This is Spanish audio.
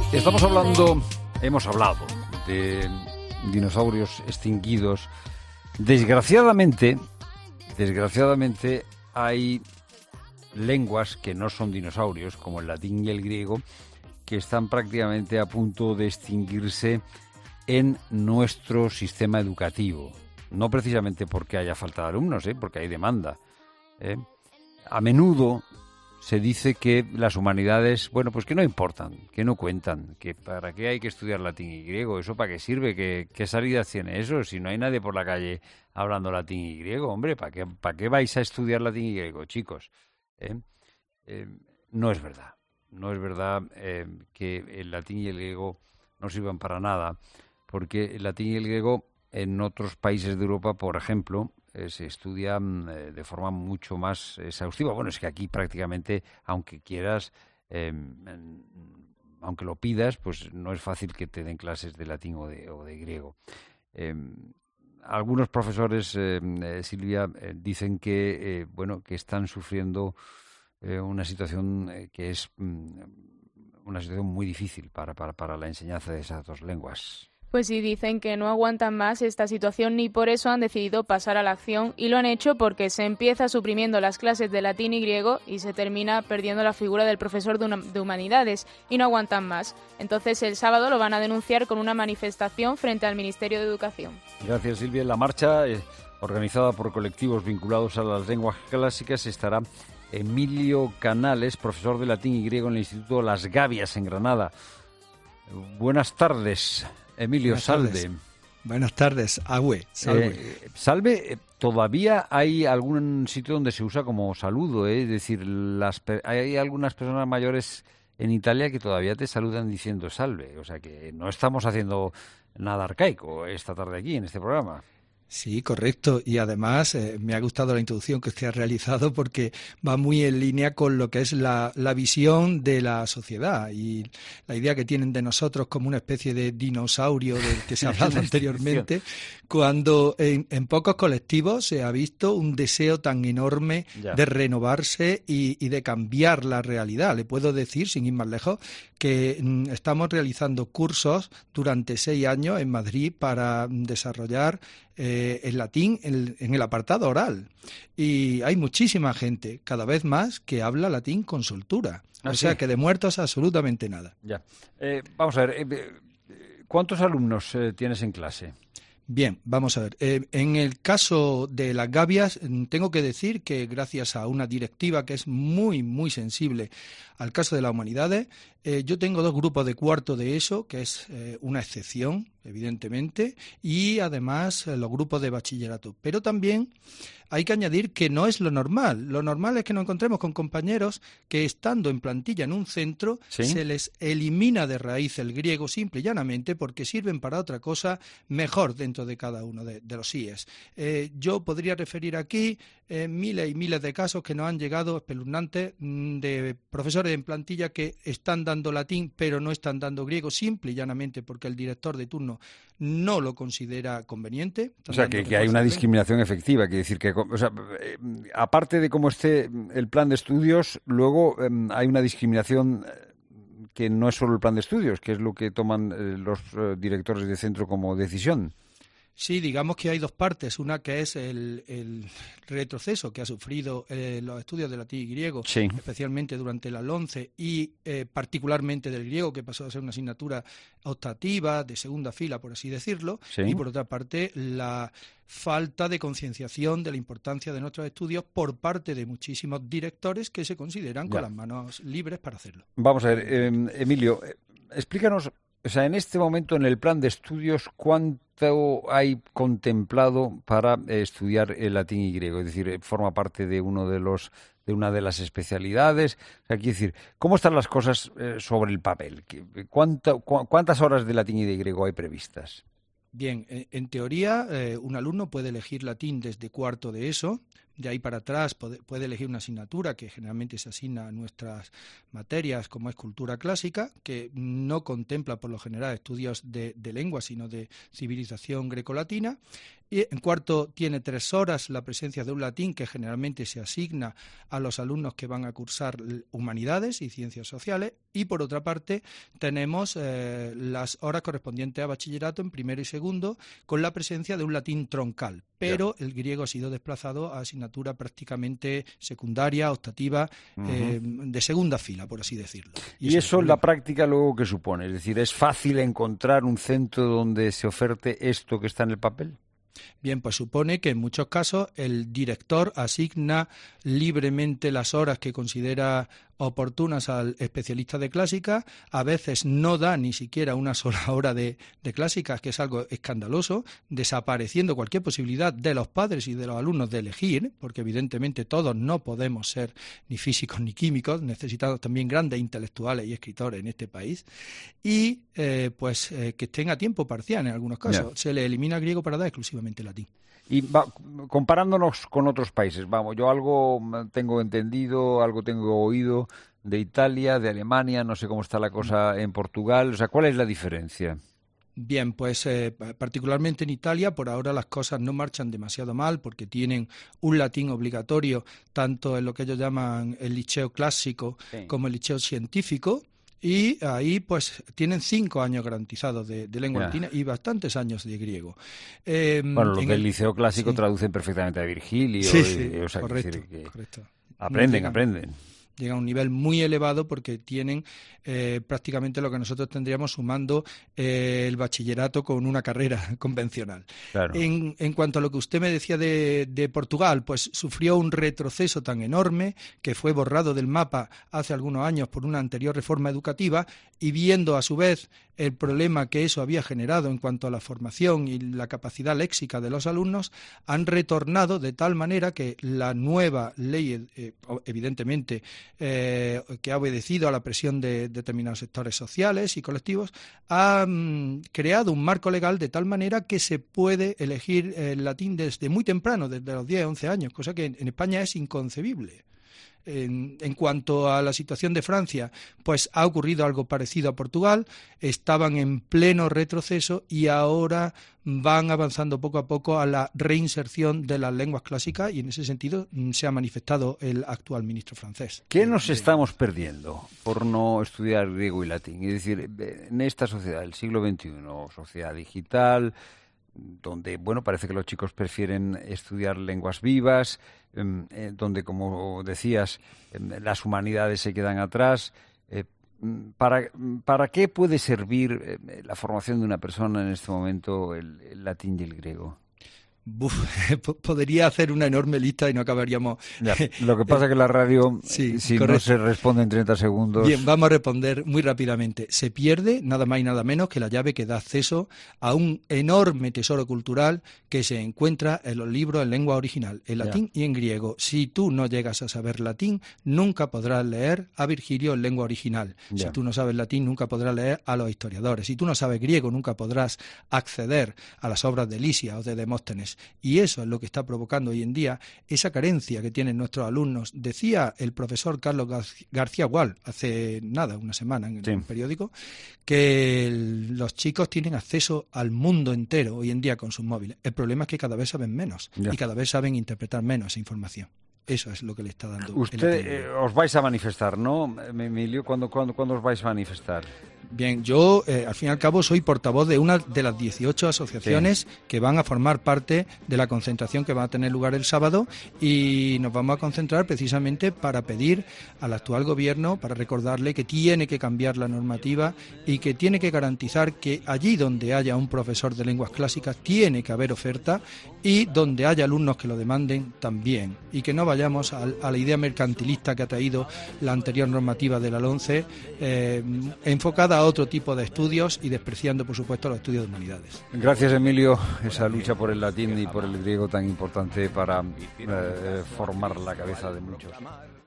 Hemos hablado de dinosaurios extinguidos. Desgraciadamente hay lenguas que no son dinosaurios, como el latín y el griego, que están prácticamente a punto de extinguirse en nuestro sistema educativo. No precisamente porque haya falta de alumnos, porque hay demanda. A menudo se dice que las humanidades, pues que no importan, que no cuentan, que para qué hay que estudiar latín y griego, eso para qué sirve, qué salida tiene eso, si no hay nadie por la calle hablando latín y griego, hombre, ¿para qué vais a estudiar latín y griego, chicos? No es verdad que el latín y el griego no sirvan para nada, porque el latín y el griego en otros países de Europa, por ejemplo, se estudian de forma mucho más exhaustiva. Bueno, es que aquí prácticamente, aunque quieras, aunque lo pidas, pues no es fácil que te den clases de latín o de griego. Algunos profesores, Silvia, dicen que que están sufriendo una situación que es una situación muy difícil para la enseñanza de esas dos lenguas. Pues sí, dicen que no aguantan más esta situación y por eso han decidido pasar a la acción, y lo han hecho porque se empieza suprimiendo las clases de latín y griego y se termina perdiendo la figura del profesor de humanidades y no aguantan más. Entonces el sábado lo van a denunciar con una manifestación frente al Ministerio de Educación. Gracias, Silvia. En la marcha, organizada por colectivos vinculados a las lenguas clásicas, estará Emilio Canales, profesor de latín y griego en el Instituto Las Gavias en Granada. Buenas tardes. Emilio, salve. Buenas tardes, Agüe, salve. Salve, todavía hay algún sitio donde se usa como saludo, es decir, hay algunas personas mayores en Italia que todavía te saludan diciendo salve, o sea que no estamos haciendo nada arcaico esta tarde aquí en este programa. Sí, correcto. Y además me ha gustado la introducción que usted ha realizado porque va muy en línea con lo que es la visión de la sociedad y la idea que tienen de nosotros como una especie de dinosaurio del que se ha hablado anteriormente, cuando en pocos colectivos se ha visto un deseo tan enorme de renovarse y de cambiar la realidad. Le puedo decir, sin ir más lejos, que estamos realizando cursos durante 6 años en Madrid para desarrollar el latín en el apartado oral. Y hay muchísima gente, cada vez más, que habla latín con soltura. O sea que de muertos absolutamente nada. Ya. Vamos a ver, ¿cuántos alumnos tienes en clase? Bien, vamos a ver. En el caso de las gavias, tengo que decir que gracias a una directiva que es muy, muy sensible al caso de las humanidades, yo tengo 2 grupos de cuarto de ESO, que es una excepción, evidentemente, y además los grupos de bachillerato. Pero también hay que añadir que no es lo normal. Lo normal es que nos encontremos con compañeros que, estando en plantilla en un centro, ¿sí?, se les elimina de raíz el griego simple y llanamente porque sirven para otra cosa mejor dentro de cada uno de los IES. Yo podría referir aquí miles y miles de casos que nos han llegado espeluznantes de profesores en plantilla que están dando latín pero no están dando griego simple y llanamente porque el director de turno no lo considera conveniente. O sea, que hay una discriminación efectiva, quiere decir que, aparte de cómo esté el plan de estudios, luego hay una discriminación que no es solo el plan de estudios, que es lo que toman los directores de centro como decisión. Sí, digamos que hay 2 partes. Una que es el retroceso que ha sufrido los estudios de latín y griego, sí, especialmente durante la LOMCE y particularmente del griego, que pasó a ser una asignatura optativa, de segunda fila, por así decirlo. Sí. Y por otra parte, la falta de concienciación de la importancia de nuestros estudios por parte de muchísimos directores que se consideran con las manos libres para hacerlo. Vamos a ver, Emilio, explícanos. O sea, en este momento, en el plan de estudios, ¿cuánto hay contemplado para estudiar el latín y griego? Es decir, ¿forma parte de una de las especialidades? O sea, quiero decir, ¿cómo están las cosas sobre el papel? ¿Cuántas horas de latín y de griego hay previstas? Bien, en teoría un alumno puede elegir latín desde cuarto de ESO, De ahí para atrás puede elegir una asignatura que generalmente se asigna a nuestras materias, como es cultura clásica, que no contempla por lo general estudios de lengua, sino de civilización grecolatina. Y en cuarto tiene 3 horas la presencia de un latín que generalmente se asigna a los alumnos que van a cursar humanidades y ciencias sociales. Y por otra parte tenemos las horas correspondientes a bachillerato en primero y segundo con la presencia de un latín troncal. Pero el griego ha sido desplazado a asignatura prácticamente secundaria, optativa, de segunda fila, por así decirlo. ¿Y eso en la práctica luego qué supone? Es decir, ¿es fácil encontrar un centro donde se oferte esto que está en el papel? Bien, pues supone que en muchos casos el director asigna libremente las horas que considera oportunas al especialista de clásicas, a veces no da ni siquiera una sola hora de clásicas, que es algo escandaloso, desapareciendo cualquier posibilidad de los padres y de los alumnos de elegir, porque evidentemente todos no podemos ser ni físicos ni químicos, necesitamos también grandes intelectuales y escritores en este país, y que estén a tiempo parcial en algunos casos. Se le elimina griego para dar exclusivamente latín. Y comparándonos con otros países, yo algo tengo entendido, algo tengo oído de Italia, de Alemania, no sé cómo está la cosa en Portugal, o sea, ¿cuál es la diferencia? Bien, pues particularmente en Italia por ahora las cosas no marchan demasiado mal porque tienen un latín obligatorio tanto en lo que ellos llaman el liceo clásico como el liceo científico. Y ahí pues tienen 5 años garantizados de lengua latina y bastantes años de griego. Los del liceo clásico traducen perfectamente a Virgilio. Correcto. Aprenden. Llega a un nivel muy elevado porque tienen prácticamente lo que nosotros tendríamos sumando el bachillerato con una carrera convencional. Claro. En cuanto a lo que usted me decía de Portugal, pues sufrió un retroceso tan enorme que fue borrado del mapa hace algunos años por una anterior reforma educativa y viendo a su vez el problema que eso había generado en cuanto a la formación y la capacidad léxica de los alumnos, han retornado de tal manera que la nueva ley, evidentemente, que ha obedecido a la presión de determinados sectores sociales y colectivos, ha creado un marco legal de tal manera que se puede elegir el latín desde muy temprano, desde los 10, 11 años, cosa que en España es inconcebible. En cuanto a la situación de Francia, pues ha ocurrido algo parecido a Portugal, estaban en pleno retroceso y ahora van avanzando poco a poco a la reinserción de las lenguas clásicas y en ese sentido se ha manifestado el actual ministro francés. ¿Qué nos estamos perdiendo por no estudiar griego y latín? Es decir, en esta sociedad del siglo XXI, sociedad digital, donde, parece que los chicos prefieren estudiar lenguas vivas, donde, como decías, las humanidades se quedan atrás. ¿Para qué puede servir la formación de una persona en este momento el latín y el griego? Podría hacer una enorme lista y no acabaríamos. Ya, lo que pasa es que la radio, si correcto. No se responde en 30 segundos... Bien, vamos a responder muy rápidamente. Se pierde nada más y nada menos que la llave que da acceso a un enorme tesoro cultural que se encuentra en los libros en lengua original, en latín y en griego. Si tú no llegas a saber latín, nunca podrás leer a Virgilio en lengua original. Si tú no sabes latín, nunca podrás leer a los historiadores. Si tú no sabes griego, nunca podrás acceder a las obras de Lisias o de Demóstenes. Y eso es lo que está provocando hoy en día esa carencia que tienen nuestros alumnos. Decía el profesor Carlos García Gual hace una semana en el periódico, que los chicos tienen acceso al mundo entero hoy en día con sus móviles. El problema es que cada vez saben menos y cada vez saben interpretar menos esa información. Eso es lo que le está dando. Usted os vais a manifestar, ¿no, Emilio? ¿Cuándo os vais a manifestar? Bien, yo al fin y al cabo soy portavoz de una de las 18 asociaciones que van a formar parte de la concentración que va a tener lugar el sábado y nos vamos a concentrar precisamente para pedir al actual gobierno, para recordarle que tiene que cambiar la normativa y que tiene que garantizar que allí donde haya un profesor de lenguas clásicas tiene que haber oferta y donde haya alumnos que lo demanden también y que no vayamos a la idea mercantilista que ha traído la anterior normativa de la LOMCE enfocada a otro tipo de estudios y despreciando, por supuesto, los estudios de humanidades. Gracias, Emilio. Esa lucha por el latín y por el griego tan importante para formar la cabeza de muchos.